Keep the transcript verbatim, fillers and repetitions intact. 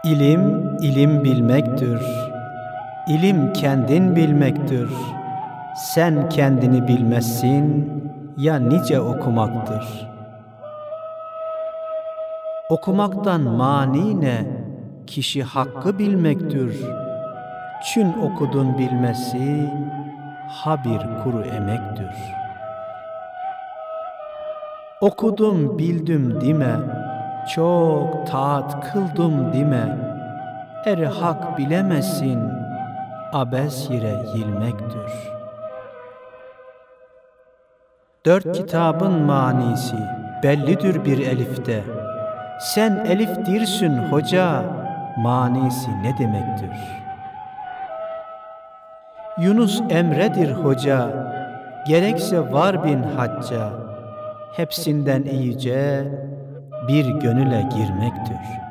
İlim, ilim bilmektir. İlim kendin bilmektir. Sen kendini bilmezsin, ya nice okumaktır. Okumaktan mani ne? Kişi hakkı bilmektir. Çün okudun bilmesi, ha bir kuru emektir. Okudum bildim dime, çok taat kıldım dime, eri hak bilemezsin, abes yere yilmektir. Dört kitabın manisi bellidir bir elifte. Sen elif dirsin hoca, manisi ne demektir? Yunus Emre'dir hoca, gerekse var bin hacca, hepsinden iyice bir gönüle girmektir.